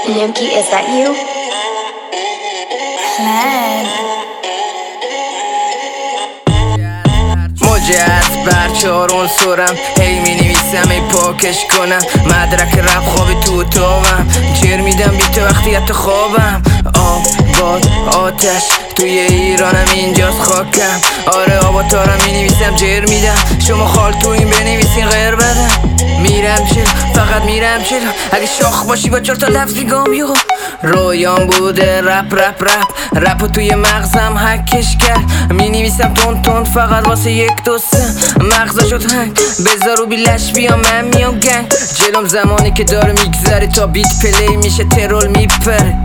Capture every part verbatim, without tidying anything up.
Nimki, is that you? Plan. موجت بر چارون سرم هی می نویسم ای پاکش کنم مدرک رب خوابی تو اتاقم جر میدم بی تو وقتی حتی خوابم آب باد آتش توی ایرانم اینجاست خاکم آره آبا تارم می نویسم جر میدم شما خال تو این بنویسین غیر بدم میرم چل فقط میرم چل اگه شاخ باشی با چهار تا لفظ میگم یو رویان بوده رپ رپ رپ رپو توی مغزم حکش کرد می نویسم تون تون فقط واسه یک دو سه مغزا شد هنگ بذار رو بیلش بیام من میام گنگ جلوم زمانی که داره میگذره تا بیت پلی میشه ترول میپره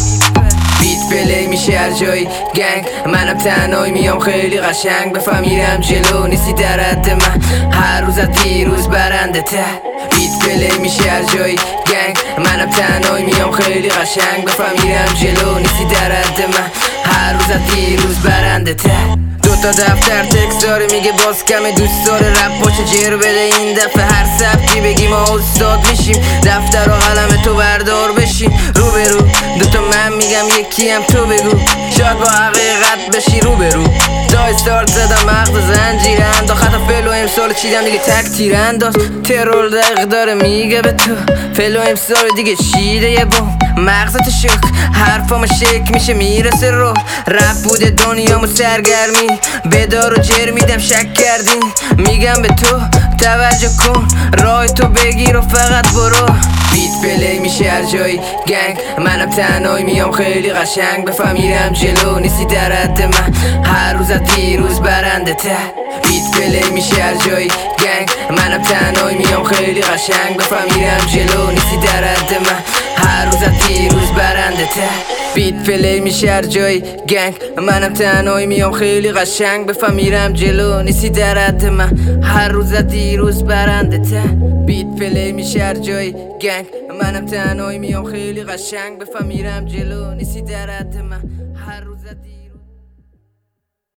بیت پلی میشه هر جایی گنگ منم تنهایی میام خیلی قشنگ بفهم میرم جلو نیستی در حد من هر روز از دیروز برنده ته بیت پلی میشه هر جایی گنگ منم تنهایی میام خیلی قشنگ بفهم میرم جلو نیستی در حد من هر روز از دیروز برنده ته دوتا دفتر تکس داره میگه باز کمه دوست داره رپ باشه جر بده این دفعه هر سبکی بگیم ما استاد میشیم دفتر و قلم تو بردار بشیم رو به رو دوتا من میگم یکی هم تو بگو شاید با حقیقت بشی رو به رو دا استارت زدم مغز زنجیر انداز خط فعل و امسال چیدم دیگه تک تیر انداز ترول دقیق داره میگه به تو فعل و امسال دیگه چیده یه بوم مغزت شک حرفامو شک میشه میرسه رو رپ بوده دنیامو سرگرمی بدار و جر میدم شک کردین میگم به تو توجه کن راه تو بگیر و فقط برو بیت پلی میشه هر جایی گنگ منم تنهایی میام خیلی قشنگ بفهم میرم جلو نیستی در حد من هر روز از دیروز برنده ته بیت پلی میشه هر جایی گنگ منم تنهایی میام خیلی قشنگ بفهم میرم جلو نیستی در حد من هر روز از دیروز برنده ته بیت پلی میشه هر جایی گنگ منم تنهایی میام خیلی قشنگ بفهم میرم جلو نیستی در حد من هر روز از دیروز برنده ته بیت پلی میشه هر جایی گنگ منم تنهایی میام خیلی قشنگ بفهم میرم جلو نیستی در حد من هر روز از دیروز